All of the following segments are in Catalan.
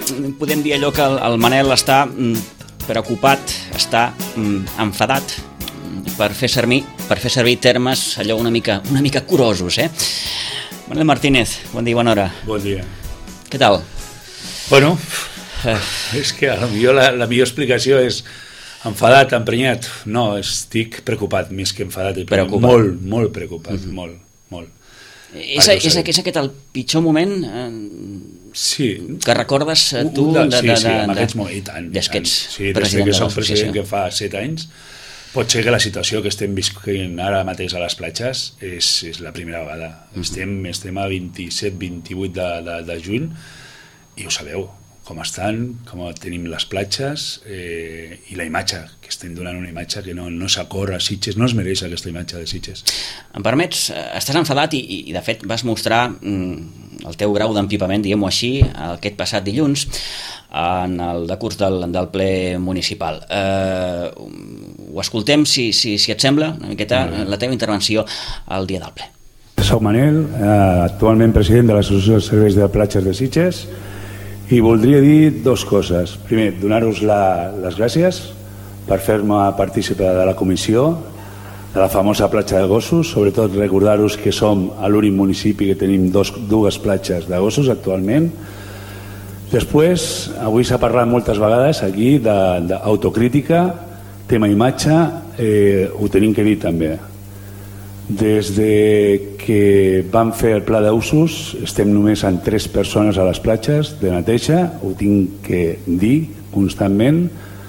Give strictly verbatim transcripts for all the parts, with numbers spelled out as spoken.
podem dir allò que el Manel està preocupat, està enfadat per fer servir, per fer servir termes allò una mica, una mica curosos, eh? Manel Martínez, bon dia, bona hora. Bon dia. Què tal? Bueno, eh. és que a lo millor la, la millor explicació és enfadat, emprenyat. No, estic preocupat, més que enfadat. Preocupat. Molt, molt preocupat, mm-hmm. molt, molt. És, és, és aquest el pitjor moment eh, sí. que recordes tu de, de, sí, de, sí, de, en aquests moments, i tant. Des que ets sí, president des que de som president, l'associació. que fa set anys, pot ser que la situació que estem visquent ara mateix a les platges és, és la primera vegada. Mm-hmm. Estem, estem a vint-i-set vint-i-vuit de, de, de juny i ho sabeu, com estan, com tenim les platges eh, i la imatge, que estem donant una imatge que no, no s'acorre a Sitges, no es mereix aquesta imatge de Sitges. Em permets, estàs enfadat i, i de fet vas mostrar mm, el teu grau d'empipament, diguem-ho així, aquest passat dilluns en el decurs del, del ple municipal. Eh, ho escoltem, si, si, si et sembla, una miqueta, la teva intervenció al dia del ple. Soc Manel, eh, actualment president de l'Associació de Serveis de Platges de Sitges, i voldria dir dues coses. Primer, donar-vos la, les gràcies per fer-me partícipe de la comissió de la famosa platja de gossos, sobretot recordar-vos que som a l'únic municipi que tenim dos, dues platges de gossos actualment. Després, avui s'ha parlat moltes vegades aquí d'autocrítica, tema imatge, eh, ho tenim que dir també. Des de que vam fer el pla d'usos estem només amb tres persones a les platges de neteja, ho tinc que dir constantment,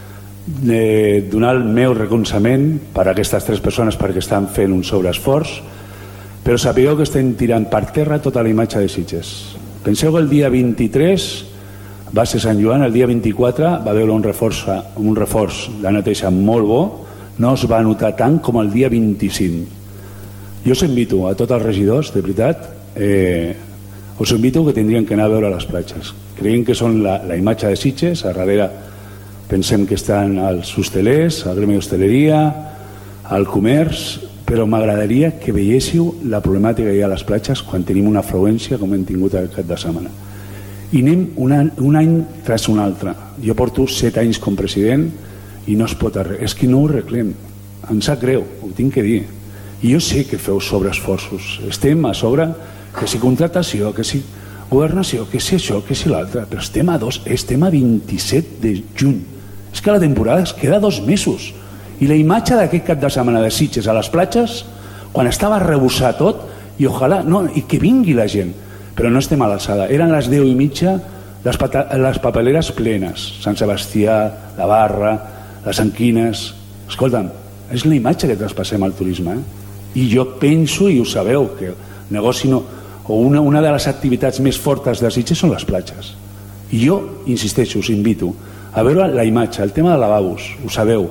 de donar el meu reconeixement per a aquestes tres persones perquè estan fent un sobreesforç, però sapigueu que estem tirant per terra tota la imatge de Sitges. Penseu que el dia vint-i-tres va ser Sant Joan, el dia vint-i-quatre va haver un reforç, un reforç de neteja molt bo, no es va notar tant com el dia vint-i-cinc. Jo us invito a tots els regidors, de veritat, eh, us invito que tindrien que anar a veure les platges. Creiem que són la, la imatge de Sitges, a darrere pensem que estan els hostelers, el gremi d'hostaleria, el comerç, però m'agradaria que veiéssiu la problemàtica que hi ha a les platges quan tenim una afluència com hem tingut aquest cap de setmana. I anem un any, un any tras un altre. Jo porto set anys com president i no es pot arreglar. És que no ho arreglem. Em sap greu, ho tinc que dir. I jo sé que feu sobreesforços. Estem a sobre, que si contratació, que si governació, que si això, que si l'altre, però estem a, dos, estem a vint-i-set de juny. És que la temporada es queda dos mesos. I la imatge d'aquest cap de setmana de Sitges a les platges, quan estava a rebussar tot, i ojalà, no, i que vingui la gent, però no estem a l'alçada. Eren les deu i mitja, les, pata, les papeleres plenes, Sant Sebastià, la Barra, les Anquines. Escolta'm, és la imatge que traspassem al turisme, eh? I jo penso, i ho sabeu, que el negoci no, o una, una de les activitats més fortes de Sitges són les platges. I jo, insisteixo, us invito a veure la imatge, el tema de lavabos, ho sabeu.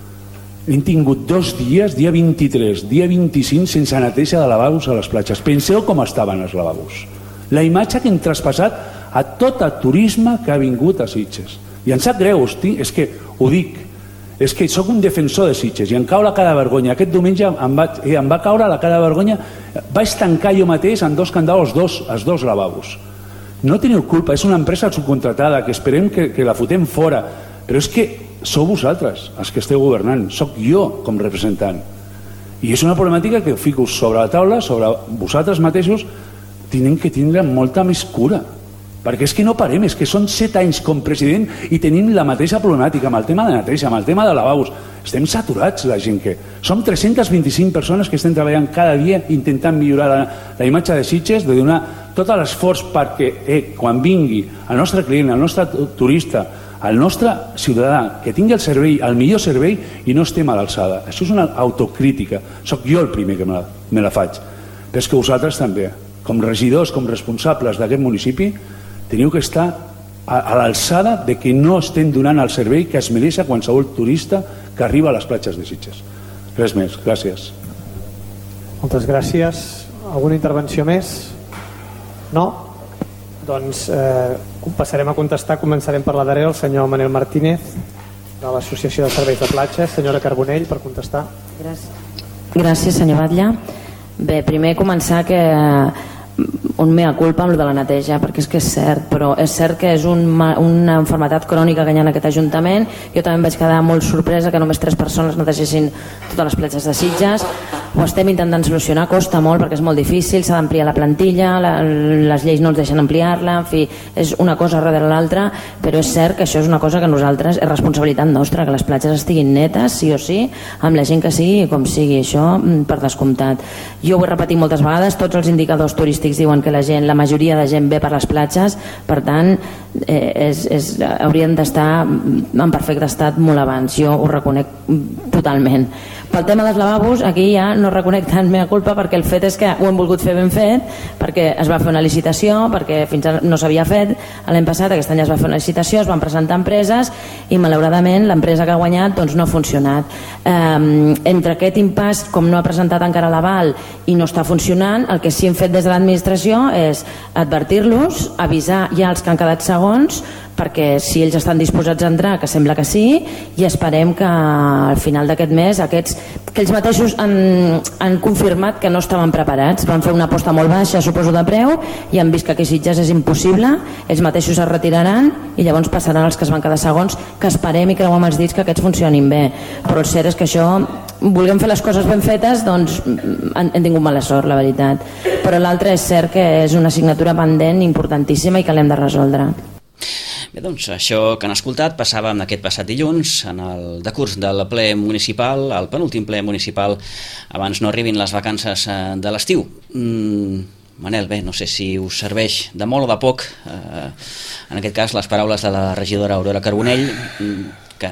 Hem tingut dos dies, dia vint-i-tres, dia vint-i-cinc, sense neteja de lavabos a les platges. Penseu com estaven els lavabos. La imatge que hem traspassat a tot el turisme que ha vingut a Sitges. I em sap greu, hosti, és que ho dic, és que sóc un defensor de Sitges i em cau la cara de vergonya. Aquest diumenge em va, eh, em va caure la cara de vergonya. Vaig tancar jo mateix amb dos candals els dos, els dos lavabos. No teniu culpa, és una empresa subcontratada que esperem que, que la fotem fora, però és que sou vosaltres els que esteu governant, sóc jo com representant. I és una problemàtica que fico sobre la taula, sobre vosaltres mateixos, tenen que tindre molta més cura. Perquè és que no parem, és que són set anys com president i tenim la mateixa problemàtica amb el tema de neteja, amb el tema de lavabos. Estem saturats, la gent que... Som tres-centes vint-i-cinc persones que estem treballant cada dia intentant millorar la, la imatge de Sitges, de donar tot l'esforç perquè eh, quan vingui el nostre client, el nostre turista, el nostre ciutadà, que tingui el servei, el millor servei i no estem a l'alçada. Això és una autocrítica. Soc jo el primer que me la, me la faig. Però és que vosaltres també, com regidors, com responsables d'aquest municipi, teniu que estar a, a l'alçada de que no estem donant el servei que es mereix a qualsevol turista que arriba a les platges de Sitges. Res més, gràcies. Moltes gràcies. Alguna intervenció més? No? Doncs eh, passarem a contestar. Començarem per la darrera, el senyor Manel Martínez de l'Associació de Serveis de Platges. Senyora Carbonell, per contestar. Gràcies, Gràcies senyor Batlle. Bé, primer començar que un mea culpa amb el de la neteja, perquè és que és cert, però és cert que és un, una malaltia crònica que hi ha en aquest Ajuntament. Jo també em vaig quedar molt sorpresa que només tres persones netegessin totes les platges de Sitges. Ho estem intentant solucionar, costa molt perquè és molt difícil, s'ha d'ampliar la plantilla, la, les lleis no ens deixen ampliar-la, en fi, és una cosa darrere l'altra, però és cert que això és una cosa que nosaltres, és responsabilitat nostra, que les platges estiguin netes, sí o sí, amb la gent que sigui i com sigui, això per descomptat. Jo ho he repetit moltes vegades, tots els indicadors turístics diuen que la gent, la majoria de gent ve per les platges, per tant eh, és, és, haurien d'estar en perfecte estat molt abans, jo ho reconec totalment. Pel tema dels lavabos, aquí ja no reconec tant mea culpa, perquè el fet és que ho hem volgut fer ben fet, perquè es va fer una licitació, perquè fins ara no s'havia fet l'any passat, aquest any es va fer una licitació, es van presentar empreses i malauradament l'empresa que ha guanyat doncs, no ha funcionat. Eh, entre aquest impàs, com no ha presentat encara l'aval i no està funcionant, el que sí hem fet des de l'administració és advertir-los, avisar ja els que han quedat segons, perquè si ells estan disposats a entrar, que sembla que sí, i esperem que al final d'aquest mes aquests, que ells mateixos han, han confirmat que no estaven preparats, van fer una aposta molt baixa, suposo, de preu, i han vist que aquí Sitges és impossible, ells mateixos es retiraran i llavors passaran els que es van quedar segons, que esperem i creuem els dits que aquests funcionin bé, però el cert és que això, vulguem fer les coses ben fetes, doncs hem tingut mala sort, la veritat, però l'altre és cert que és una assignatura pendent importantíssima i que l'hem de resoldre. Bé, doncs això que han escoltat passava aquest passat dilluns en el decurs del ple municipal, el penúltim ple municipal abans no arribin les vacances de l'estiu. Mm, Manel, bé, no sé si us serveix de molt o de poc, eh, en aquest cas les paraules de la regidora Aurora Carbonell, que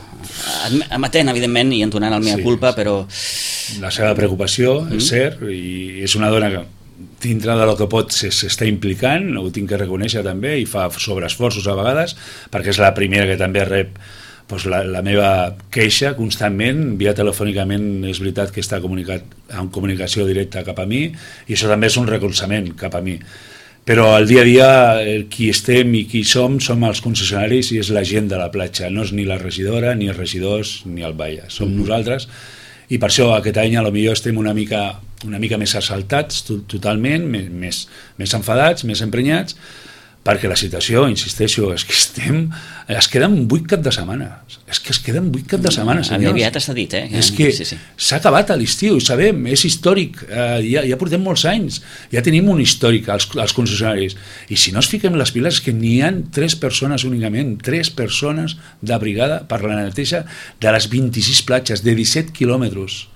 emetent evidentment i entonant el mea culpa, sí, però... La seva preocupació, mm. és cert, i és una dona que dintre de lo que pot s'està implicant, ho tinc que reconèixer també, i fa sobreesforços a vegades, perquè és la primera que també rep doncs, la, la meva queixa constantment, via telefònicament és veritat que està comunicat en comunicació directa cap a mi, i això també és un recolzament cap a mi. Però al dia a dia qui estem i qui som, som els concessionaris i és la gent de la platja, no és ni la regidora, ni els regidors, ni el Baia, som mm. nosaltres, i per això aquest any a lo millor estem una mica una mica més assaltats totalment, més, més, més enfadats, més emprenyats, perquè la situació, insisteixo, és que estem, es queden vuit cap de setmana, és que es queden vuit cap de setmana, senyors. Aviat està dit, eh? És que sí, sí. S'ha acabat a l'estiu, sabem, és històric, eh, ja, ja portem molts anys, ja tenim un històric als, als concessionaris, i si no es fiquem les piles és que n'hi ha tres persones únicament, tres persones de brigada per la neteja de les vint-i-sis platges, de disset quilòmetres,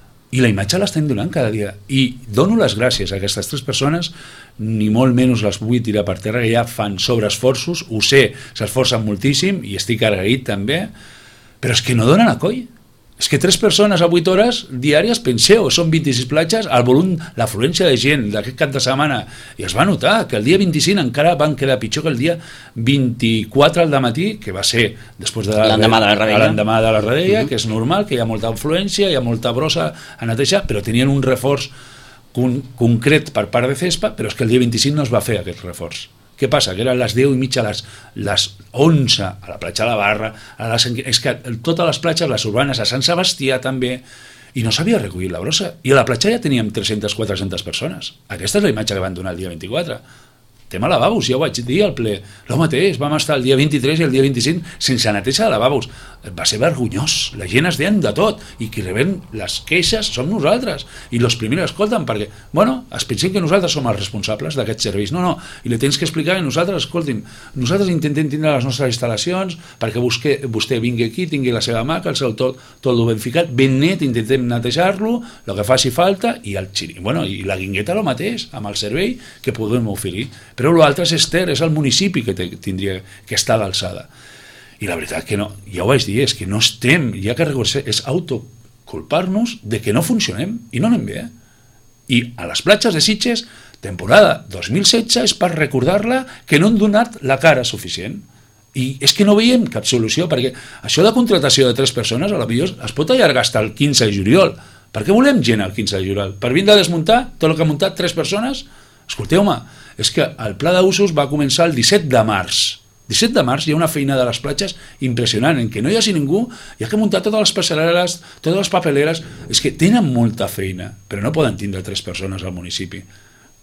i la imatge l'estem donant cada dia, i dono les gràcies a aquestes tres persones, ni molt menys les vull tirar per terra, que ja fan sobreesforços, ho sé, s'esforcen moltíssim i estic agraït també, però és que no donen a coll. És que tres persones a vuit hores diàries, penseu, són vint-i-sis platges, el volum, l'afluència de gent d'aquest cap de setmana, i es va notar que el dia vint-i-cinc encara van quedar pitjor que el dia vint-i-quatre al dematí, que va ser després de l'endemà de la Redella, l'endemà de la Redella, uh-huh. que és normal, que hi ha molta afluència, hi ha molta brossa a netejar, però tenien un reforç con- concret per part de Cespa, però és que el dia vint-i-cinc no es va fer aquest reforç. Què passa? Que eren les deu i mitja, les, les onze a la platja de la Barra, a les, és que totes les platges, les urbanes, a Sant Sebastià també, i no s'havia recollit la brossa. I a la platja ja teníem tres-centes a quatre-centes persones. Aquesta és la imatge que van donar el dia vint-i-quatre. Tema lavabos, ja ho vaig dir al ple, el mateix, vam estar el dia vint-i-tres i el dia vint-i-cinc sense neteja de lavabos, va ser vergonyós, la gent es deien de tot, i qui rebem les queixes som nosaltres, i els primers escolten, perquè, bueno, es pensen que nosaltres som els responsables d'aquests serveis, no, no, i li tens que explicar que nosaltres, escoltin, nosaltres intentem tindre les nostres instal·lacions, perquè vostè, vostè vingui aquí, tingui la seva maca, el seu tot, tot ben ficat, ben net, intentem netejar-lo, el que faci falta, i el xiri, bueno, i la guingueta el mateix, amb el servei que podem oferir. Però l'altre és Ester, és el municipi que te, tindria que estar a l'alçada. I la veritat que no, ja ho vaig dir, és que no estem, ja que reconèixer, és autoculpar-nos de que no funcionem i no anem bé. Eh? I a les platges de Sitges, temporada dos mil setze, és per recordar-la que no han donat la cara suficient. I és que no veiem cap solució, perquè això de contratació de tres persones, a la millor es pot allargar fins al quinze de juliol. Per què volem gent al quinze de juliol? Per vindre a desmuntar tot el que ha muntat tres persones? Escolteu-me, és que el pla d'usos va començar el disset de març. disset de març hi ha una feina de les platges impressionant, en què no hi hagi ningú, hi ha que muntar totes les passarel·les, totes les papeleres, és que tenen molta feina, però no poden tindre tres persones al municipi.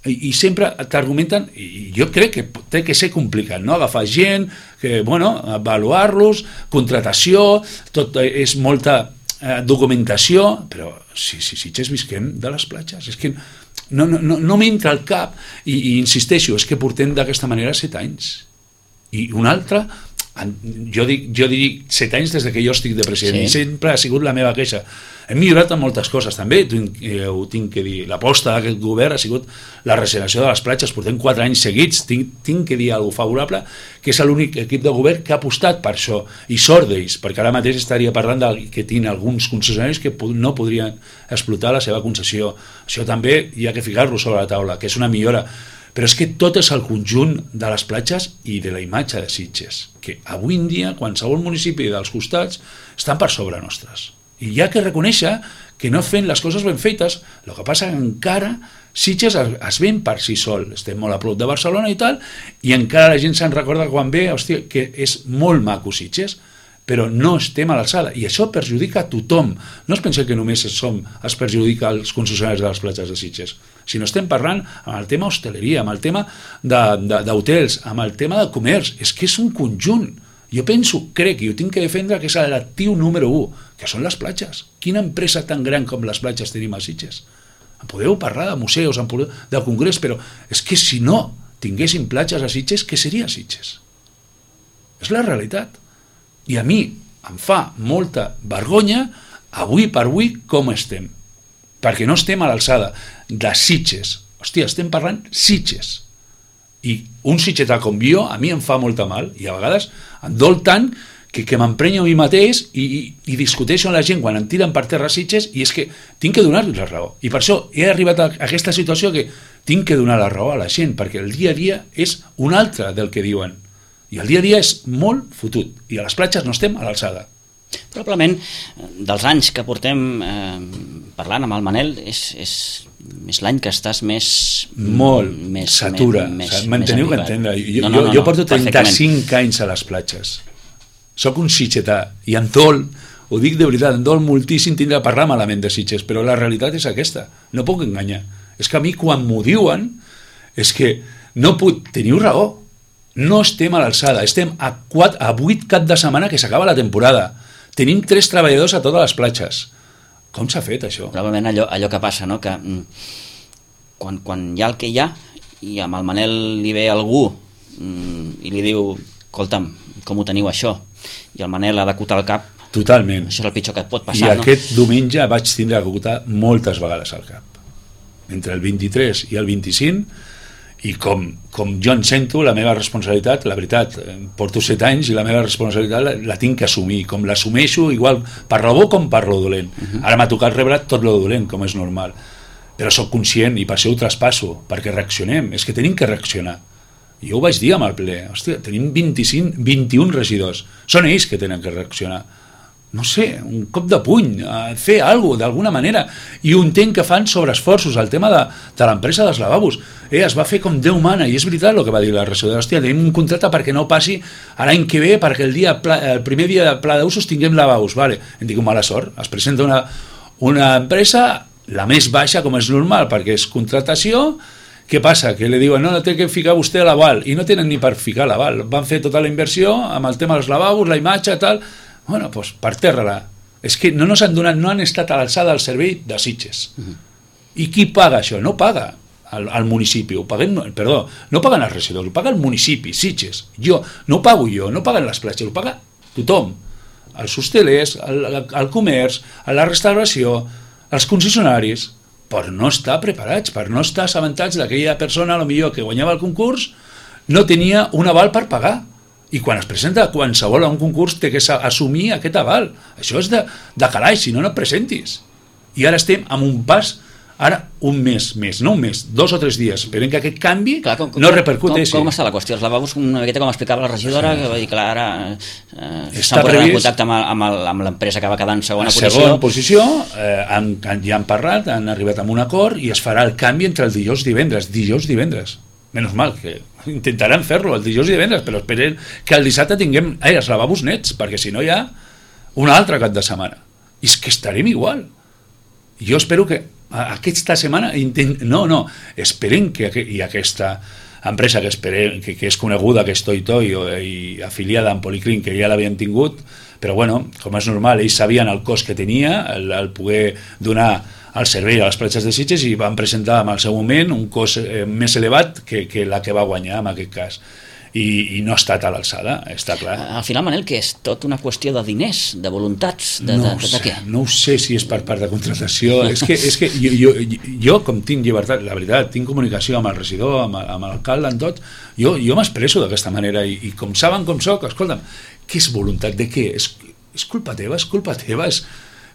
i, i sempre t'argumenten, i jo crec que té que ser complicat, no? Agafar gent, que, bueno, avaluar-los, contratació, tot és molta eh, documentació, però si, si Sitges visquem de les platges, és que no, no, no, no m'entra al cap, i, i insisteixo, és que portem d'aquesta manera set anys, i un altre, jo dic, jo dic set anys des que jo estic de president, sí. I sempre ha sigut la meva queixa. Hem millorat en moltes coses també, eh, ho tinc que dir, l'aposta d'aquest govern ha sigut la regeneració de les platges, portem quatre anys seguits, tinc, tinc que dir alguna favorable, que és l'únic equip de govern que ha apostat per això, i sort d'ells, perquè ara mateix estaria parlant de que tinc alguns concessionaris que no podrien explotar la seva concessió. Això també hi ha que ficar-lo sobre la taula, que és una millora, però és que tot és el conjunt de les platges i de la imatge de Sitges, que avui en dia qualsevol municipi dels costats estan per sobre nostres, i hi ha que reconèixer que no fent les coses ben fetes. El que passa que encara Sitges es, es ven per si sol, estem molt a prop de Barcelona i tal, i encara la gent se'n recorda quan ve, hòstia, que és molt maco Sitges, però no estem a l'alçada, i això perjudica a tothom. No es pensa que només som, es perjudica als concessionaris de les platges de Sitges, sinó estem parlant amb el tema hosteleria, amb el tema d'hotels, amb el tema de comerç, és que és un conjunt. Jo penso, crec, i ho tinc que defendre, que és l'actiu número u, que són les platges. Quina empresa tan gran com les platges tenim a Sitges? En podeu parlar de museus, en podeu, de congrés, però és que si no tinguéssim platges a Sitges, què seria Sitges? És la realitat. I a mi em fa molta vergonya, avui per avui, com estem. Perquè no estem a l'alçada de Sitges. Hòstia, estem parlant Sitges. I un sitgetà com jo, a mi em fa molta mal, i a vegades em dol tant que, que m'emprenyo a mi mateix i, i, i discuteixo amb la gent quan em tiren per terra Sitges, i és que tinc que donar-los la raó. I per això he arribat a aquesta situació que tinc que donar la raó a la gent, perquè el dia a dia és un altre del que diuen. I el dia a dia és molt fotut, i a les platges no estem a l'alçada. Probablement, dels anys que portem eh, parlant amb el Manel, és, és, és l'any que estàs més... Molt, més, satura. Més, Me'n teniu que entendre. Jo, no, no, no, jo porto trenta-cinc anys a les platges. Soc un sitgetà, i em dol, ho dic de veritat, em dol moltíssim tindre a parlar malament de Sitges, però la realitat és aquesta, no puc enganyar. És que a mi quan m'ho diuen, és que no puc... Teniu raó, no estem a l'alçada, estem a, quatre, a vuit cap de setmana que s'acaba la temporada. Tenim tres treballadors a totes les platges. Com s'ha fet això? Probablement allò, allò que passa, no? Que mm, quan, quan hi ha el que hi ha, i amb el Manel li ve algú mm, i li diu, escolta'm, com ho teniu això? I el Manel ha d'acotar el cap. Totalment. Això és el pitjor que et pot I passar, no? aquest diumenge vaig tindre que acotar moltes vegades al cap. Entre el vint-i-tres i el vint-i-cinc, i com, com jo en sento, la meva responsabilitat, la veritat, porto set anys i la meva responsabilitat la, la tinc que assumir, com l'assumeixo, igual per lo bo com per lo dolent. Uh-huh. Ara m'ha tocat rebre tot lo dolent, com és normal, però sóc conscient i per això ho traspasso, perquè reaccionem, és que tenim que reaccionar. Jo ho vaig dir amb el ple, hòstia, tenim vint-i-cinc, vint-i-un regidors, són ells que tenen que reaccionar. No sé, un cop de puny, fer alguna cosa d'alguna manera, i ho entenc que fan sobreesforços. El tema de, de l'empresa dels lavabos, eh, es va fer com Déu mana, i és veritat el que va dir la regidora, hòstia, tenim un contracte perquè no passi a l'any que ve, perquè el, dia, el primer dia de pla d'usos tinguem lavabos, vale. Em dic, mala sort, es presenta una, una empresa, la més baixa com és normal, perquè és contractació. Què passa? Que li diuen, no, no té que ficar vostè l'aval, i no tenen ni per ficar l'aval, van fer tota la inversió amb el tema dels lavabos, la imatge, tal. Bueno, doncs per terra-la. És que no ens han donat, no han estat a l'alçada del servei de Sitges. Uh-huh. I qui paga això? No paga el, el municipi, ho paguem, perdó, no paguen els regidors, ho paga el municipi, Sitges. Jo, no ho pago jo, no paguen les platges, ho paga tothom. Els hostelers, el, el, el comerç, la restauració, els concessionaris, per no estar preparats, per no estar assabentats d'aquella persona, potser que guanyava el concurs, no tenia un aval per pagar. I quan es presenta qualsevol a un concurs té que assumir aquest aval. Això és de, de calaix, si no, no et presentis. I ara estem amb un pas, ara un mes més, no un mes, dos o tres dies, esperem que aquest canvi clar, com, no repercuteixi. Com, com està la qüestió? Els lavabos, una miqueta com explicava la regidora, sí. Que va dir que ara eh, s'ha posat en contacte amb, amb, amb l'empresa que va quedar en segona posició. Segona posició, eh, han, ja han parlat, han arribat a un acord i es farà el canvi entre el dijous i divendres, dijous i divendres. Menys mal, que intentaran fer-lo el dijous i divendres, però esperen que el dissabte tinguem eh, els lavabos nets, perquè si no hi ha un altre cap de setmana. I és que estarem igual. Jo espero que aquesta setmana intent... no, no, esperem que i aquesta empresa que, esperem, que, que és coneguda, que és Toi Toi i afiliada amb Policlin, que ja l'havien tingut, però bueno, com és normal, ells sabien el cost que tenia, el, el poder donar el servei a les platges de Sitges, i van presentar en el seu moment un cost eh, més elevat que, que la que va guanyar en aquest cas. I, i no ha estat a l'alçada, està clar. Al final, Manel, que és tot una qüestió de diners, de voluntats, de, no de, de, de què? No ho sé si és per part de contratació, és que, és que jo, jo, jo com tinc llibertat, la veritat, tinc comunicació amb el regidor, amb, amb l'alcalde, amb tot, jo, jo m'expresso d'aquesta manera, i, i com saben com soc, escolta'm, què és voluntat, de què? És, és culpa teva, és culpa teva, és...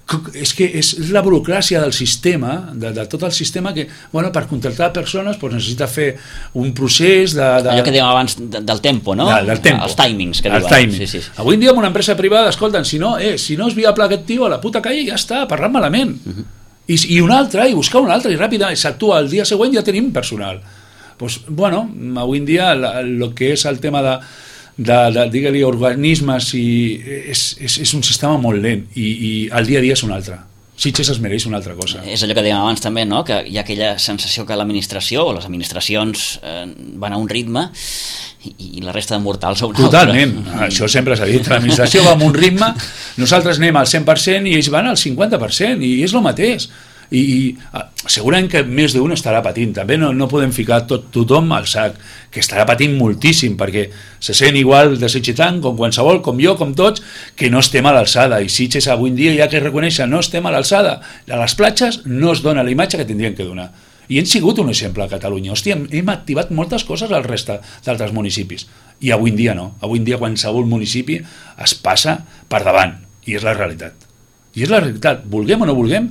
és que és la burocràcia del sistema, de, de tot el sistema, que bueno, per contractar persones pues, necessita fer un procés de... de... Allò que dèiem abans de, del tempo, no? De, del tempo. Els timings que diuen. Timing. Sí, sí, sí. Avui en dia en una empresa privada, escolten, si no, eh, si no és viable aquest tio, a la puta calle ja està, parlant malament. Uh-huh. I, I un altre, i buscar un altre, i ràpida, i s'actua, el dia següent ja tenim personal. Pues, bueno, avui en dia el que és el tema de de, de digue-li, organismes, i és, és, és un sistema molt lent, i, i el dia a dia és un altre. Sitges es mereix una altra cosa. És allò que dèiem abans també, no? Que hi ha aquella sensació que l'administració o les administracions eh, van a un ritme i, i la resta de mortals a un altre. Totalment, això sempre s'ha dit, l'administració va a un ritme, nosaltres anem al cent per cent i ells van al cinquanta per cent, i és el mateix. I, i segurament que més d'un estarà patint, també no, no podem ficar tot, tothom al sac, que estarà patint moltíssim, perquè se sent igual de sitgetant com qualsevol, com jo, com tots, que no estem a l'alçada, i Sitges avui en dia ja que reconèixer no estem a l'alçada, a les platges no es dona la imatge que tindrien que donar, i hem sigut un exemple a Catalunya. Hòstia, hem, hem activat moltes coses al resta d'altres municipis, i avui en dia no, avui en dia qualsevol municipi es passa per davant, i és la realitat, i és la realitat, vulguem o no vulguem,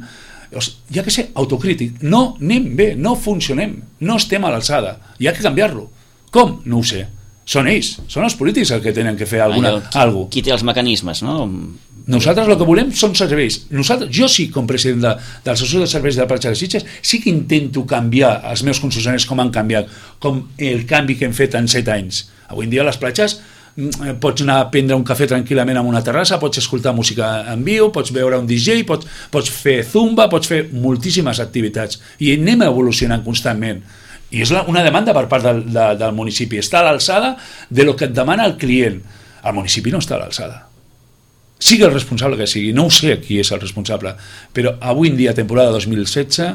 ja que sé, autocrític, no anem bé, no funcionem, no estem a l'alçada, hi ha que canviar-lo. Com? No ho sé. Són ells, són els polítics els que tenen que fer alguna cosa. Qui té els mecanismes, no? Nosaltres el que volem són serveis. Nosaltres, jo sí, com president de, dels assessors de serveis de la platja de Sitges, sí que intento canviar els meus concessionaris com han canviat, com el canvi que hem fet en set anys. Avui en dia les platges pots anar a prendre un cafè tranquil·lament en una terrassa, pots escoltar música en viu, pots veure un D J, pots, pots fer zumba, pots fer moltíssimes activitats, i anem evolucionant constantment, i és la, una demanda per part del, de, del municipi, està a l'alçada de lo que et demana el client. El municipi no està a l'alçada, sigui el responsable que sigui, no ho sé qui és el responsable, però avui en dia, temporada dos mil setze,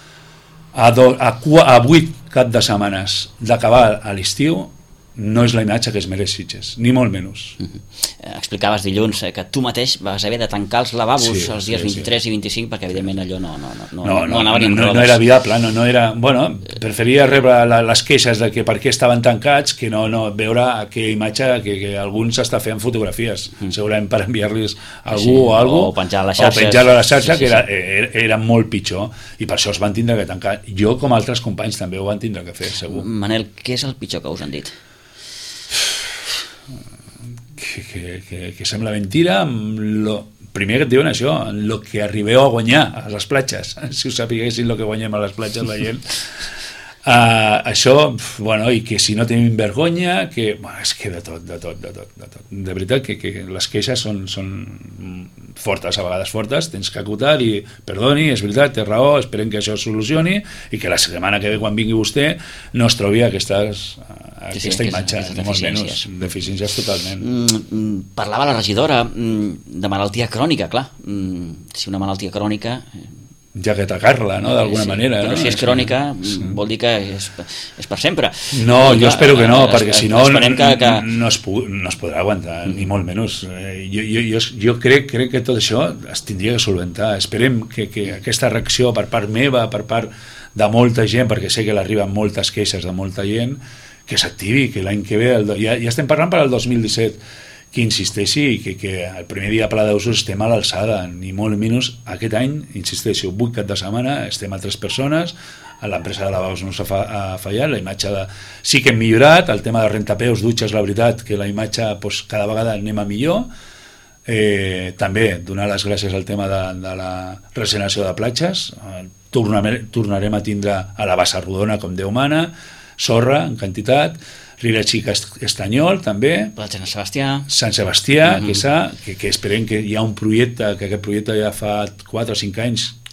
a, do, a, a vuit cap de setmanes d'acabar a l'estiu, no és la imatge que es mereix Sitges, ni molt menys. Uh-huh. Explicaves dilluns eh, que tu mateix vas haver de tancar els lavabos sí, els dies sí, vint-i-tres sí. i vint-i-cinc perquè evidentment allò no, no, no, no, no, no anava ni en rodes. No, no era viable, no, no era, bueno, preferia rebre la, les queixes de que per què estaven tancats que no, no veure aquella imatge que, que alguns està fent fotografies, mm. segurament per enviar-los a algú sí, o algú, o penjar a la xarxa, o penjar a la xarxa sí, sí, que era, era, era molt pitjor, i per això els van tindre que tancar. Jo, com altres companys, també ho van tindre que fer, segur. Manel, què és el pitjor que us han dit? Que, que, que, que sembla mentira, lo, primer que et diuen això, el que arribeu a guanyar a les platges, si us sapiguessin el que guanyem a les platges la gent, uh, això, bueno, i que si no tenim vergonya, que, bueno, és que de tot, de tot, de tot, de tot. De veritat que, que les queixes són, són fortes, a vegades fortes, tens que acotar i, perdoni, és veritat, té raó, esperem que això es solucioni i que la setmana que ve, quan vingui vostè, no es trobi aquestes, aquesta sí, sí, imatge, ni molt menys, deficiències totalment. Mm, parlava la regidora mm, de malaltia crònica, clar, mm, si una malaltia crònica... ja que atacar-la, no?, d'alguna sí, manera. Però no? si és crònica, sí. vol dir que és, és per sempre. No, I jo espero que no, es, perquè si no, que, que... no, es pu no es podrà aguantar, mm. ni molt menys. Jo, jo, jo, jo crec, crec que tot això es tindria que solventar. Esperem que, que aquesta reacció per part meva, per part de molta gent, perquè sé que l'arriben moltes queixes de molta gent, que s'activi, que l'any que ve, el, ja, ja estem parlant per al dos mil disset, que insisteixi que, que el primer dia a Pla d'Usos estem a l'alçada, ni molt menys aquest any, insisteixo, vuit cap de setmana, estem a tres persones, l'empresa de lavabos no s'ha fa, fallat, la imatge de... sí que hem millorat, el tema de rentapeus, dutxes, la veritat que la imatge pues, cada vegada anem a millor, eh, també donar les gràcies al tema de, de la regeneració de platges, eh, tornarem, tornarem a tindre a la Bassa Rodona com Déu mana, sorra en quantitat, Rila Xica Estanyol també, Platja Sant Sebastià, Sant Sebastià, mm-hmm. que, sa, que, que esperem que hi ha un projecte, que aquest projecte ja fa quatre o cinc anys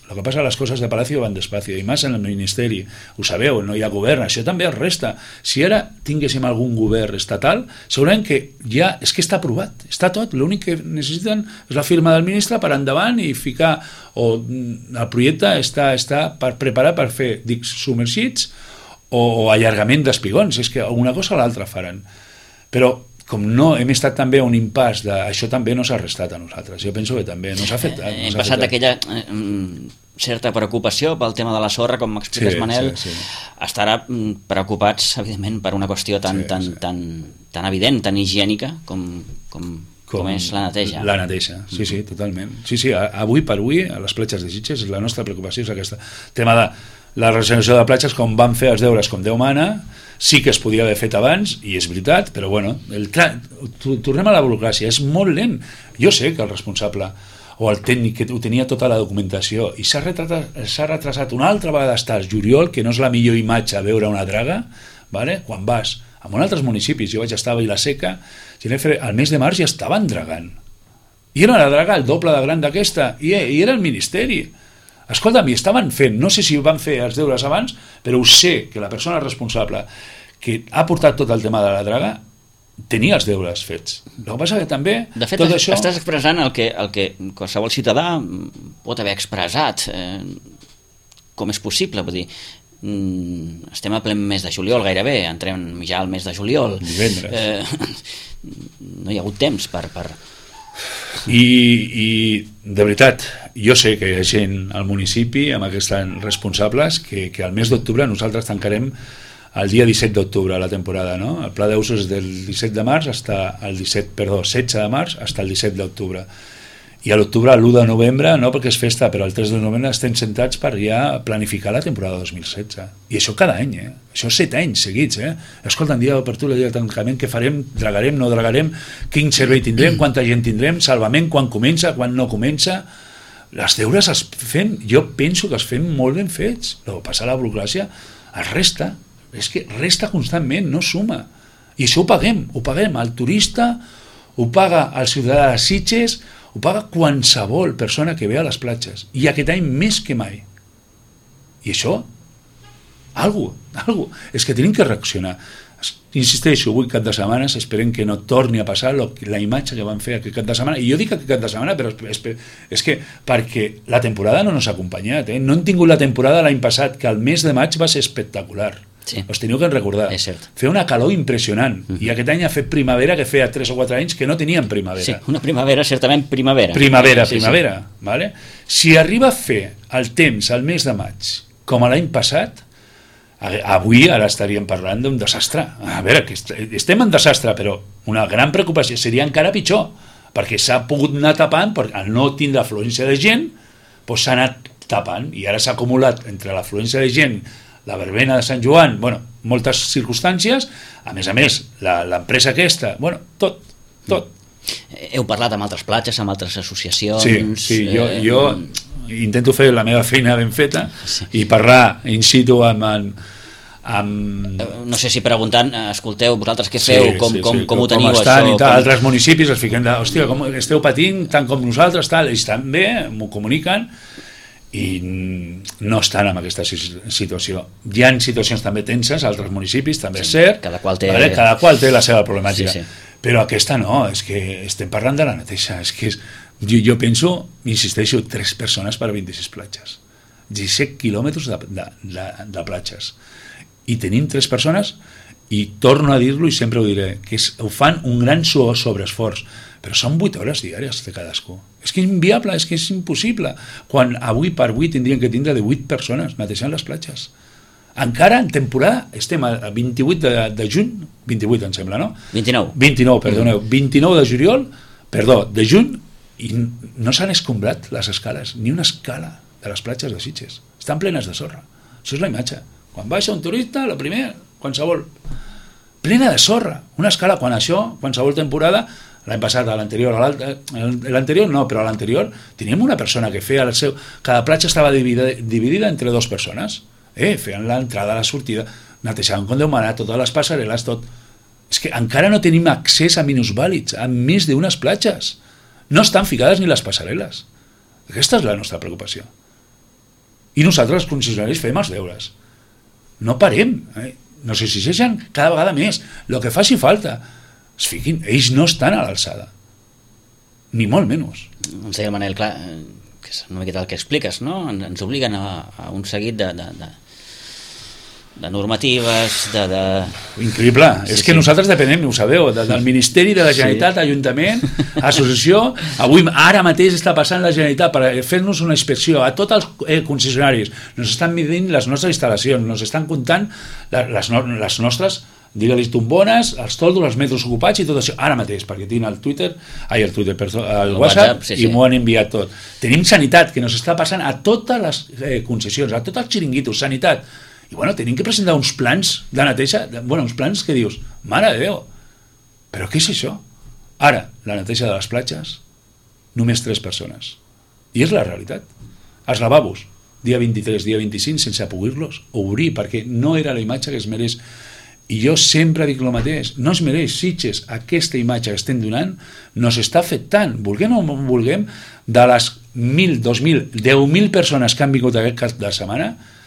El que passa, les coses de Palacio van despacio, i més en el Ministeri, ho sabeu, no hi ha govern, això també es resta. Si ara tinguéssim algun govern estatal, segurament que ja, és que està aprovat, està tot, l'únic que necessiten és la firma del ministre per endavant i ficar, o el projecte està, està per preparar per fer dics submergits o, o allargament d'espigons, és que alguna cosa o l'altra faran. Però com no hem estat també a un impàs de, això també no s'ha restat a nosaltres, jo penso que també no s'ha afectat. Eh, no hem s'ha passat afectat. d'aquella eh, certa preocupació pel tema de la sorra, com m'expliques, Sí, Manel, sí, sí. estarà mm, preocupats, evidentment, per una qüestió tan, Sí, tan, sí. tan, tan evident, tan higiènica com, com, com, com és la neteja. La neteja, sí, sí, totalment. Sí, sí, a- avui per avui, a les platges de Sitges, la nostra preocupació és aquesta. El tema de la regeneració de platges, com van fer els deures com Déu mana, sí que es podia haver fet abans, i és veritat, però bueno, el tra... tu- tornem a la burocràcia, és molt lent. Jo sé que el responsable o el tècnic que ho tenia tota la documentació i s'ha retrasat, s'ha retrasat una altra vegada fins al juliol, que no és la millor imatge a veure una draga, vale? Quan vas a altres municipis, jo vaig estar a Vilaseca, al mes de març ja estaven dragant. I era una draga el doble de gran d'aquesta, i, i era el Ministeri. Escolta'm, i estaven fent, no sé si van fer els deures abans, però ho sé que la persona responsable que ha portat tot el tema de la draga tenia els deures fets. El que passa que també De fet, tot es- això... estàs expressant el que, el que qualsevol ciutadà pot haver expressat. Eh, com és possible? Vull dir, mm, estem a ple mes de juliol gairebé, entrem ja al mes de juliol. Divendres. Eh, no hi ha hagut temps per... per... I, i de veritat, jo sé que hi ha gent al municipi amb aquests responsables que, que al mes d'octubre nosaltres tancarem el dia disset d'octubre la temporada, no? El pla d'usos és del disset de març hasta el disset, perdó, setze de març hasta el disset d'octubre. I a l'octubre, l'u de novembre, no perquè és festa, però el tres de novembre estem sentats per ja planificar la temporada dos mil setze. I això cada any, eh? Això set anys seguits, eh? Escolta, en dia d'obertura, dia de tancament, què farem? Dragarem, no dragarem? Quin servei tindrem? Quanta gent tindrem? Salvament, quan comença? Quan no comença? Les deures es fem, jo penso que es fem molt ben fets. El que passa a la burocràcia es resta. És que resta constantment, no suma. I això ho paguem, ho paguem. El turista ho paga el ciutadà de Sitges, ho paga qualsevol persona que ve a les platges. I aquest any més que mai. I això, algú, algú. És que tenim que reaccionar. Insisteixo, avui cap de setmana, esperem que no torni a passar lo, la imatge que van fer aquest cap de setmana. I jo dic aquest cap de setmana, però és, és que perquè la temporada no ens ha acompanyat. Eh? No hem tingut la temporada l'any passat, que el mes de maig va ser espectacular. Sí. Us teniu que recordar. És cert. Feia una calor impressionant. Uh-huh. I aquest any ha fet primavera, que feia tres o quatre anys que no teníem primavera. Sí, una primavera, certament primavera. Primavera, sí, primavera. Sí. Vale? Si arriba a fer el temps al mes de maig, com l'any passat, avui ara estaríem parlant d'un desastre. A veure, que estem en desastre, però una gran preocupació seria encara pitjor, perquè s'ha pogut anar tapant, perquè al no tindre afluència de gent, doncs s'ha anat tapant, i ara s'ha acumulat entre l'afluència de gent, la verbena de Sant Joan, bueno, moltes circumstàncies, a més a més, l'empresa aquesta, bueno, tot, tot. Heu parlat amb altres platges, amb altres associacions... Sí, sí, jo, eh, jo intento fer la meva feina ben feta sí. i parlar in situ amb... amb amb... no sé si preguntant, escolteu, vosaltres què feu, sí, com, sí, com, sí, com ho teniu, com estan, això? I tal, com... altres municipis els fiquem de, hòstia, com esteu patint tant com nosaltres, tal, ells també m'ho comuniquen, i no estan en aquesta situació. Hi ha situacions també tenses a altres municipis, també sí, és cert, cada qual té... vale? Cada qual té la seva problemàtica, sí, sí. Però aquesta no, és que estem parlant de la neteja, és que és, jo, jo penso, insisteixo, tres persones per a vint-i-sis platges, disset quilòmetres de, de, de, de platges, i tenim tres persones, i torno a dir-lo i sempre ho diré, que és, ho fan un gran sobreesforç, però són vuit hores diàries de cadascú. És que és inviable, és que és impossible, quan avui per avui tindrien que tindre divuit persones netejant les platges. Encara en temporada estem a vint-i-vuit de, de juny, vint-i-vuit em sembla, no? vint-i-nou. vint-i-nou, perdoneu, vint-i-nou de juliol, perdó, de juny, i no s'han escombrat les escales, ni una escala de les platges de Sitges. Estan plenes de sorra. Això és la imatge. Quan baixa un turista, la primer, qualsevol, plena de sorra. Una escala, quan això, qualsevol temporada, l'any passat, a l'anterior, l'anterior no, però a l'anterior teníem una persona que feia el seu... Cada platja estava dividida, dividida entre dues persones, eh, feien l'entrada, la sortida, netejaven com Déu mana, totes les passarel·les, tot. És que encara no tenim accés a minusvàlids, a més d'unes platges. No estan ficades ni les passarel·les. Aquesta és la nostra preocupació. I nosaltres, els concessionaris, fem els deures. No parem. Eh? No sé si s'eixen cada vegada més. El que faci falta. Es fiquin, ells no estan a l'alçada. Ni molt menys. Ens deia el Manel, clar, que és una miqueta el que expliques, no? Ens obliguen a, a un seguit de, de, de, de normatives, de... de... Increïble. Sí, és que sí. Nosaltres depenem, ho sabeu, de, del Ministeri, de la Generalitat, sí. Ajuntament, associació. Avui, ara mateix està passant la Generalitat per fer-nos una inspecció a tots els eh, concessionaris. Nos estan midint les nostres instal·lacions, nos estan comptant les, no, les nostres... digue-li tombones, els toldos, els metres ocupats i tot això, ara mateix, perquè tinc el Twitter, ai, el Twitter, perdó, el, el WhatsApp, WhatsApp sí, sí. I m'ho han enviat tot. Tenim sanitat, que nos està passant a totes les eh, concessions, a tots els xiringuitos, sanitat. I bueno, tenim que presentar uns plans de neteja, de, bueno, uns plans que dius, mare de Déu, però què és això? Ara, la neteja de les platges, només tres persones. I és la realitat. Els lavabos, dia vint-i-tres, dia vint-i-cinc, sense poder-los obrir, perquè no era la imatge que es mereix. I jo sempre dic el mateix, no es mereix Sitges, aquesta imatge que estem donant no s'està afectant, vulguem o no vulguem, de les mil, dos mil, deu mil persones que han vingut aquest cap de setmana,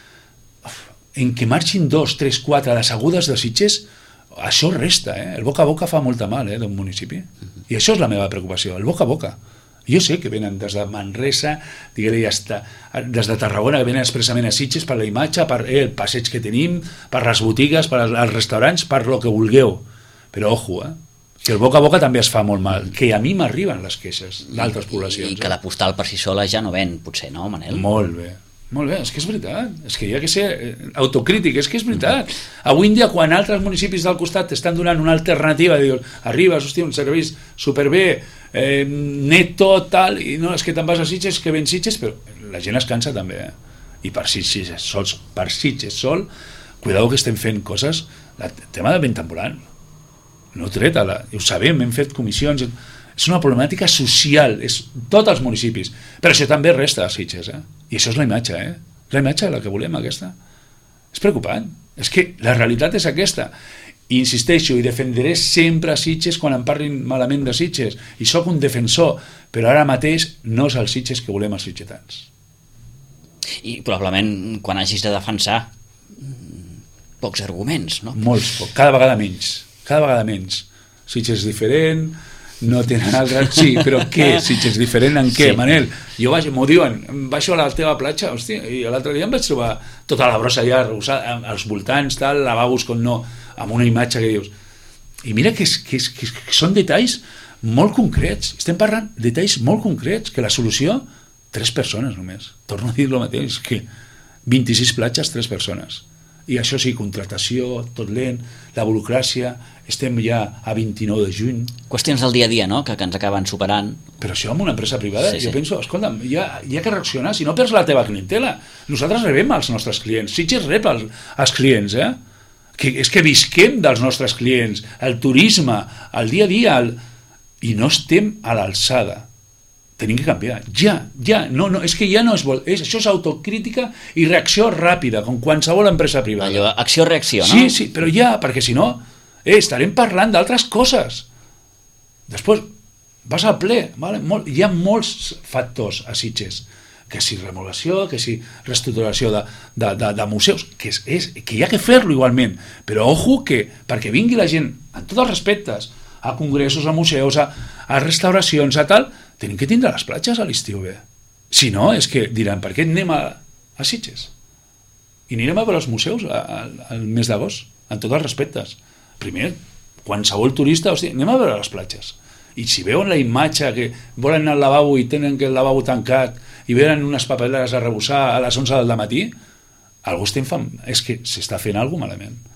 en què marxin dos, tres, quatre desagudes de Sitges, això resta, eh? El boca a boca fa molta mal, eh, d'un municipi, i això és la meva preocupació, el boca a boca. Jo sé que venen des de Manresa, digue-li, hasta, des de Tarragona, que venen expressament a Sitges per la imatge, per eh, el passeig que tenim, per les botigues, per els restaurants, per lo que vulgueu. Però ojo, eh? Que el boca a boca també es fa molt mal, que a mi m'arriben les queixes d'altres poblacions. I, i que la postal per si sola ja no ven, potser, no, Manel? Molt bé. Molt bé, és que és veritat, és que hi ha que ser autocrític, és que és veritat. Avui en dia, quan altres municipis del costat estan donant una alternativa, dius, arribes, hòstia, un servei superbé, eh, neto, tal, i no, és que te'n vas a Sitges, que ven Sitges, però la gent es cansa també, eh? I per Sitges sols, per Sitges sol, cuidado que estem fent coses, el tema del vent temporal, no treta, la, ho sabem, hem fet comissions, és una problemàtica social, és tots els municipis, però això també resta a Sitges, eh? I això és la imatge, eh? La imatge la que volem, aquesta. És preocupant, és que la realitat és aquesta. I insisteixo, i defenderé sempre a Sitges quan em parlin malament de Sitges, i sóc un defensor, però ara mateix no és el Sitges que volem els sitgetans. I probablement quan hagis de defensar pocs arguments, no? Molts, pocs, cada vegada menys, cada vegada menys. Sitges és diferent, no tenen altres... Sí, però què? Sitges diferent en què, sí. Manel? Jo vaig, m'ho diuen, baixo a la teva platja, hòstia, i l'altre dia em vaig trobar tota la brossa allà arrossada, als voltants, tal, lavabos com no, amb una imatge que dius... I mira que, és, que, és, que, que són detalls molt concrets, estem parlant de detalls molt concrets, que la solució, tres persones només. Torno a dir el mateix, que vint-i-sis platges, tres persones. I això sí, contratació, tot lent, la burocràcia, estem ja a vint-i-nou de juny. Qüestions del dia a dia, no?, que, que ens acaben superant. Però això amb una empresa privada, sí, jo sí. penso, escolta'm, hi ha, hi ha que reaccionar, si no perds la teva clientela. Nosaltres rebem els nostres clients, Sitges rep els, els clients, eh? Que, és que visquem dels nostres clients, el turisme, el dia a dia, el... i no estem a l'alçada. Tenim que canviar, ja, ja, no, no, és que ja no és, vol... és això és autocrítica i reacció ràpida, com qualsevol empresa privada. Allò, acció-reacció, no? Sí, sí, però ja, perquè si no, eh, estarem parlant d'altres coses. Després, vas al ple, vale? Molt, hi ha molts factors a Sitges, que si remodelació, que si reestructuració de, de, de, de museus, que, és, és, que hi ha que fer-lo igualment, però ojo que, perquè vingui la gent, en tots els respectes, a congressos, a museus, a, a restauracions, a tal, tenim que tindre les platges a l'estiu bé. Si no, és que diran, per què anem a, a Sitges? I anirem a veure els museus al mes d'agost, en tots els respectes. Primer, qualsevol turista, hosti, anem a veure les platges. I si veuen la imatge que volen anar al lavabo i tenen que el lavabo tancat i veuen unes papereres a rebussar a les onze del matí, algú estem fent, és que s'està fent alguna cosa malament.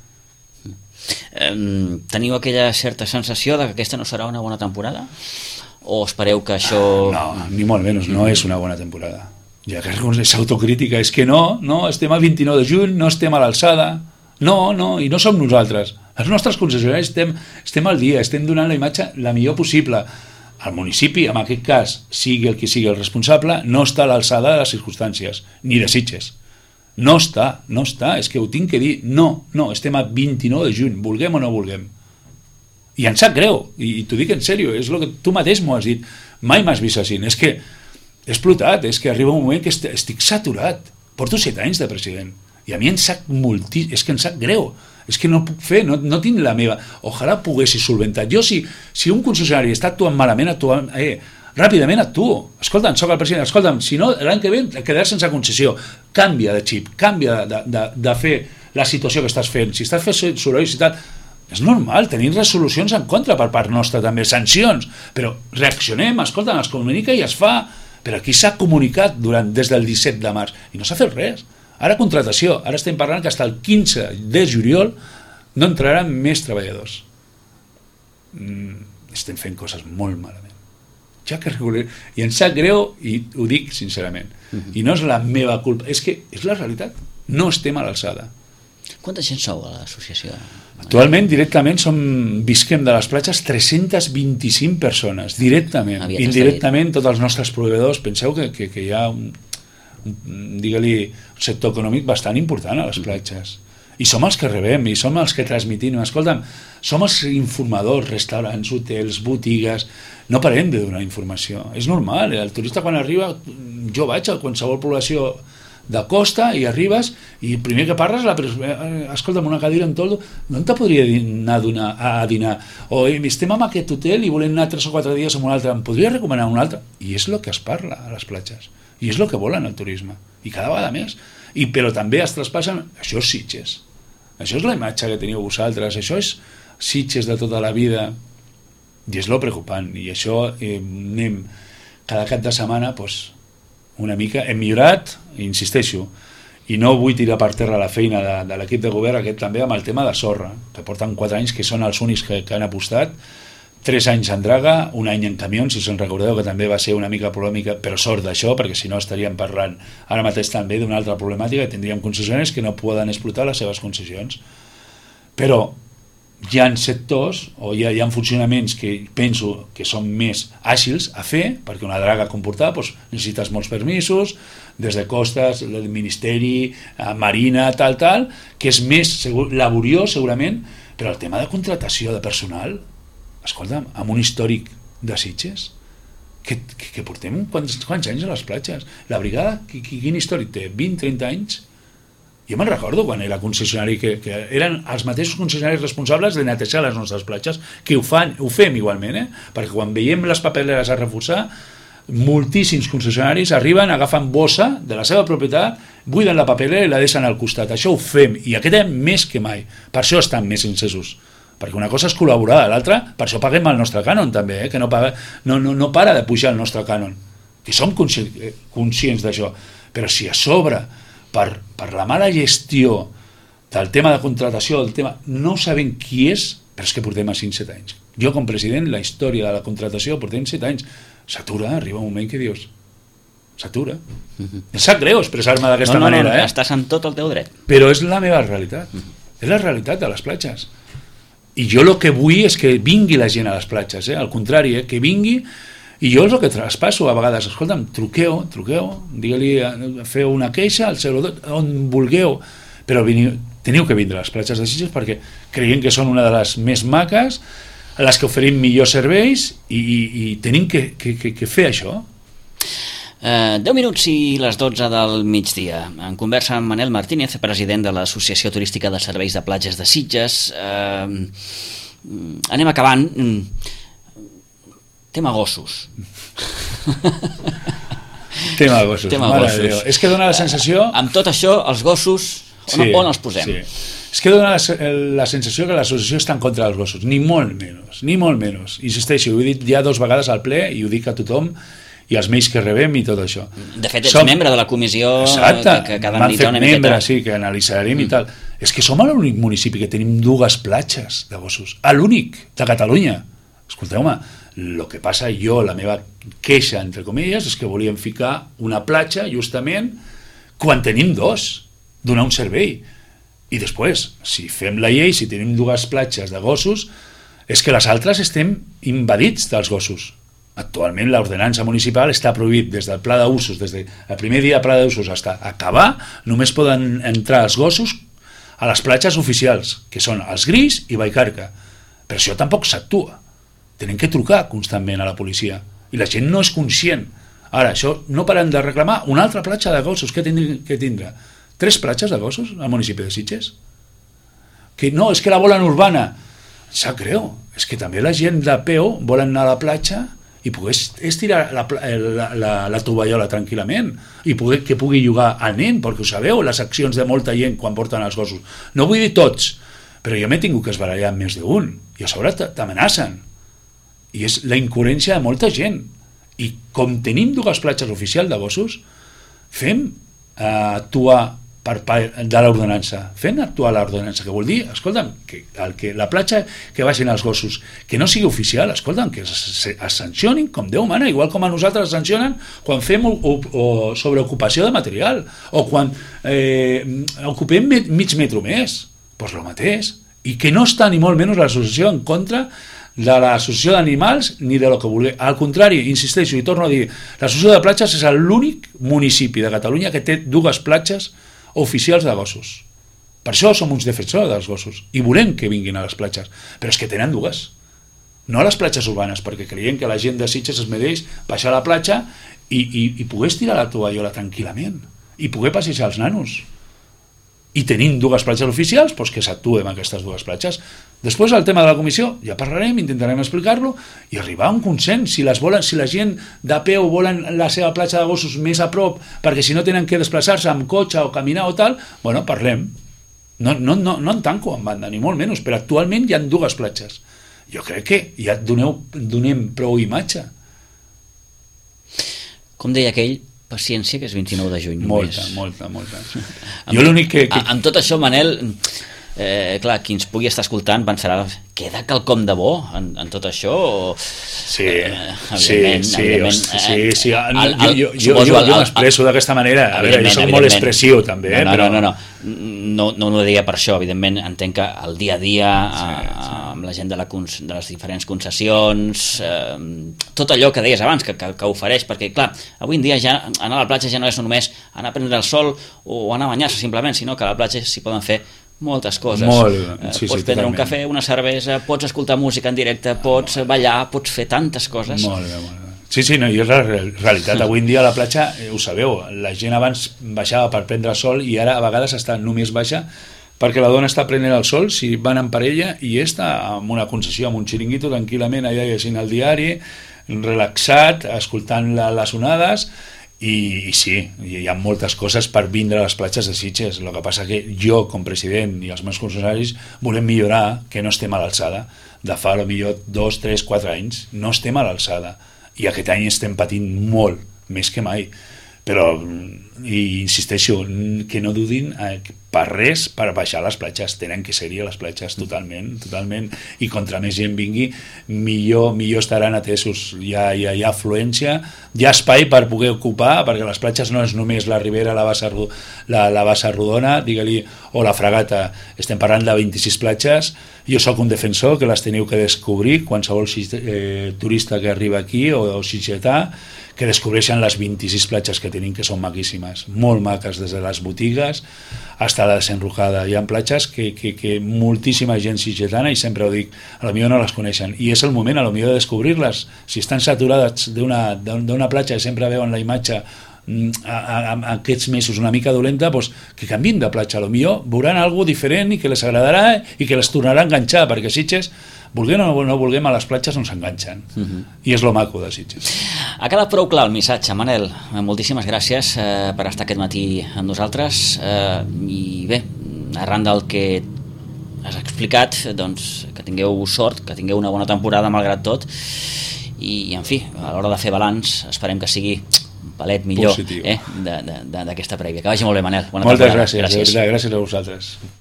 Eh, teniu aquella certa sensació de que aquesta no serà una bona temporada? O espereu que això... No, ni molt menys, no és una bona temporada. Ja que és autocrítica, és que no, no, estem al vint-i-nou de juny, no estem a l'alçada, no, no, i no som nosaltres. Els nostres concessionaris estem, estem al dia, estem donant la imatge la millor possible. El municipi, en aquest cas, sigui el que sigui el responsable, no està a l'alçada de les circumstàncies, ni de Sitges. No està, no està, és que ho tinc que dir, no, no, estem a vint-i-nou de juny, vulguem o no vulguem. I em sap greu, i t'ho dic en sèrio, és el que tu mateix m'ho has dit, mai m'has vist així, és que he explotat, és que arriba un moment que estic saturat, Porto set anys de president i a mi em sap moltíssim, és que em sap greu, és que no puc fer, no, no tinc la meva, ojalà poguessi solventar. Jo si, si un concessionari està actuant malament, actuant, eh, ràpidament actuo, escolta'm, soc el president, escolta'm, si no l'any que ve quedar sense concessió, canvia de xip, canvia de, de, de fer la situació que estàs fent, si estàs fent soroll, si tal, és normal, tenim resolucions en contra per part nostra també, sancions, però reaccionem, escolta'm, es comunica i es fa, però aquí s'ha comunicat durant, des del disset de març i no s'ha fet res. Ara contratació, ara estem parlant que fins el quinze de juliol no entraran més treballadors. Mm, estem fent coses molt malament. Ja que regular... I em sap greu, i ho dic sincerament, uh-huh. I no és la meva culpa, és que és la realitat. No estem a l'alçada. Quanta gent sou a l'associació? Actualment, directament, som, visquem de les platges tres-centes vint-i-cinc persones, directament. Aviat indirectament, tots els nostres proveïdors, penseu que, que, que hi ha un, un, digue-li, un sector econòmic bastant important a les platges. I som els que rebem, i som els que transmitim. Escolta'm, som els informadors, restaurants, hotels, botigues, no parem de donar informació. És normal, el turista quan arriba, jo vaig a qualsevol població de costa i arribes i el primer que parles, la, escolta'm, una cadira en toldo, no te podria anar a, donar, a dinar, o estem en aquest hotel i volem anar tres o quatre dies en un altre, em podria recomanar un altre? I és el que es parla a les platges, i és el que volen el turisme, i cada vegada més, I, però també es traspassen, això és Sitges, això és la imatge que teniu vosaltres, això és Sitges de tota la vida, i és lo preocupant, i això eh, anem cada cap de setmana, doncs, una mica, hem millorat, insisteixo, i no vull tirar per terra la feina de, de l'equip de govern, aquest també amb el tema de sorra, que porten quatre anys, que són els únics que, que han apostat, tres anys en draga, un any en camions, si se'n recordeu que també va ser una mica polèmica, però sort d'això, perquè si no estaríem parlant ara mateix també d'una altra problemàtica, tindríem concessionaris que no poden explotar les seves concessions. Però hi ha sectors o hi ha, hi ha funcionaments que penso que són més àgils a fer, perquè una draga comportada doncs, necessites molts permisos, des de costes, el Ministeri, Marina, tal, tal, que és més segur, laboriós segurament, però el tema de contratació de personal, escolta'm, amb un històric de Sitges, que, que, que portem quants, quants anys a les platges? La brigada, quin històric té? vint a trenta anys? Jo me'n recordo quan era concessionari que, que eren els mateixos concessionaris responsables de netejar les nostres platges, que ho, fan, ho fem igualment, eh? Perquè quan veiem les papeleres a reforçar, moltíssims concessionaris arriben, agafen bossa de la seva propietat, buiden la papelera i la deixen al costat. Això ho fem, i aquest any més que mai. Per això estan més encesos. Perquè una cosa és col·laborar, l'altra, per això paguem el nostre cànon també, eh? Que no, paga, no, no, no para de pujar el nostre cànon. Que som consci, conscients d'això. Però si a sobre Per, per la mala gestió del tema de contratació, del tema, no sabem qui és, però és que portem a cinc set anys. Jo com president, la història de la contratació portem set anys. S'atura, arriba un moment que dius, s'atura. Uh-huh. Em sap greu expressar-me d'aquesta no, no, manera. No, eh? estàs en tot el teu dret. Però és la meva realitat. Uh-huh. És la realitat de les platges. I jo el que vull és que vingui la gent a les platges, eh? Al contrari, eh? Que vingui. I jo és el que traspasso a vegades, escolta'm, truqueu, truqueu, digue-li, feu una queixa al zero dos, on vulgueu, però veniu, teniu que vindre a les platges de Sitges perquè creiem que són una de les més maques, a les que oferim millors serveis i, i, i tenim que, que, que, que fer això. Uh, deu minuts i les dotze del migdia. En conversa amb Manel Martínez, president de l'Associació Turística de Serveis de Platges de Sitges. Uh, anem acabant. Tema gossos. Tema gossos. Tema gossos. És que dona la sensació... Amb tot això, els gossos, on, sí, on els posem? Sí. És que dona la, la sensació que l'associació està en contra dels gossos. Ni molt menys, ni molt menys. Insisteixo, ho he dit ja dues vegades al ple i ho dic a tothom i els mails que rebem i tot això. De fet, ets som... membre de la comissió. Exacte, que, que cada m'han fet membre, miqueta... sí, que analitzarem mm. i tal. És que som l'únic municipi que tenim dues platges de gossos. L'únic de Catalunya. Escolteu-me, el que passa jo, la meva queixa, entre comilles, és que volíem ficar una platja, justament, quan tenim dos, donar un servei. I després, si fem la llei, si tenim dues platges de gossos, és que les altres estem invadits dels gossos. Actualment, l'ordenança municipal està prohibit des del pla d'usos, des del primer dia del pla d'usos fins a acabar, només poden entrar els gossos a les platges oficials, que són els Gris i Vallcarca. Però això tampoc s'actua. Tenen que trucar constantment a la policia i la gent no és conscient. Ara, això no paren de reclamar una altra platja de gossos. Què tindrà? Què tindrà? Tres platges de gossos al municipi de Sitges? Que no, és que la volen urbana. Sap greu. És que també la gent de peu volen anar a la platja i poder estirar la, la, la, la tovallola tranquil·lament i poder, que pugui jugar al nen, perquè ho sabeu, les accions de molta gent quan porten els gossos. No vull dir tots, però jo m'he tingut que esbarallar amb més d'un i a sobre t'amenacen. I és la incoherència de molta gent. I com tenim dues platges oficials de gossos, fem eh, actuar per part de l'ordenança, fent actuar l'ordenança, que vol dir, escolta'm, que, el que la platja que vagin els gossos, que no sigui oficial, escolta'm, que es, es sancionin com Déu mana, igual com a nosaltres sancionen quan fem o, o, o sobreocupació de material, o quan eh, ocupem mig metro més, doncs el mateix, i que no està ni molt menys l'associació en contra de l'associació d'animals ni de lo que vulgui. Al contrari, insisteixo i torno a dir, l'associació de platges és l'únic municipi de Catalunya que té dues platges oficials de gossos. Per això som uns defensors dels gossos i volem que vinguin a les platges, però és que tenen dues, no a les platges urbanes, perquè creiem que la gent de Sitges es mereix baixar a la platja i, i, i poder estirar la tovallola tranquil·lament i poder passejar els nanos. I tenim dues platges oficials, doncs que s'actuem amb aquestes dues platges. Després el tema de la comissió, ja parlarem, intentarem explicar-lo i arribar a un consens. Si, les volen, si la gent de peu volen la seva platja de gossos més a prop, perquè si no tenen que desplaçar-se amb cotxe o caminar o tal, bueno, parlem. No, no, no, no en tanco en banda, ni molt menys, però actualment hi ha dues platges. Jo crec que ja doneu, donem prou imatge. Com deia aquell, paciència, que és vint-i-nou de juny. Molta, molta, molta. Jo l'únic que... que... Amb tot això, Manel, eh, clar, qui ens pugui estar escoltant pensarà, queda quelcom de bo en, en tot això? O... Sí, eh, sí, sí, eh, sí, sí. El, el, jo jo, jo, jo, jo m'expresso d'aquesta manera. A veure, jo soc molt expressiu, també. No, no, però... no, no, no, no, no ho deia per això. Evidentment, entenc que el dia a dia, sí, sí. amb la gent de, la, de les diferents concessions, eh, tot allò que deies abans, que, que, que ofereix, perquè, clar, avui en dia ja anar a la platja ja no és només anar a prendre el sol o anar a banyar-se simplement, sinó que a la platja s'hi poden fer moltes coses. Molt, pots sí, sí, prendre totalment. Un cafè, una cervesa, pots escoltar música en directe, pots ballar, pots fer tantes coses. Molt bé, molt bé. Sí, sí, no, i és la realitat. Avui en dia a la platja, eh, ho sabeu, la gent abans baixava per prendre sol i ara a vegades està només baixa perquè la dona està prenent el sol, si van en parella, i està amb una concessió, amb un xiringuito, tranquil·lament, allà llegint el diari, relaxat, escoltant la, les onades. I, i sí, hi ha moltes coses per vindre a les platges de Sitges. El que passa que jo, com president, i els meus funcionaris volem millorar, que no estem a l'alçada de fa potser dos, tres, quatre anys. No estem a l'alçada i aquest any estem patint molt, més que mai, però i insisteixo, que no dudin per res per baixar a les platges. Tenen que ser-hi a les platges totalment, totalment, i contra més gent vingui, millor, millor estaran atesos. Hi ha, hi ha, hi ha afluència, hi ha espai per poder ocupar, perquè les platges no és només la Ribera, la Bassa, la, la Bassa Rodona, digue-li, o la Fragata. Estem parlant de vint-i-sis platges. Jo sóc un defensor que les teniu que descobrir, qualsevol eh, turista que arriba aquí, o, o sitgetà, que descobreixen les vint-i-sis platges que tenim, que són maquíssimes, molt maques, des de les botigues fins a la desenrujada. Hi ha platges que, que, que moltíssima gent sitgetana, i sempre ho dic, a lo millor no les coneixen, i és el moment a lo millor de descobrir-les. Si estan saturades d'una d'una platja que sempre veuen la imatge a, a, a aquests mesos una mica dolenta, doncs que canvin de platja, a lo millor veuran alguna cosa diferent i que les agradarà i que les tornarà a enganxar, perquè Sitges, vulguem o no vulguem, a les platges no s'enganxen. Uh-huh. I és lo maco de Sitges. Ha quedat prou clar el missatge, Manel. Moltíssimes gràcies eh, per estar aquest matí amb nosaltres, eh, i bé, arran del que has explicat, doncs que tingueu sort, que tingueu una bona temporada malgrat tot, i en fi, a l'hora de fer balanç esperem que sigui un palet millor, eh, d'aquesta prèvia. Que vagi molt bé, Manel. Bona Moltes temporada. gràcies, gràcies. gràcies a vosaltres.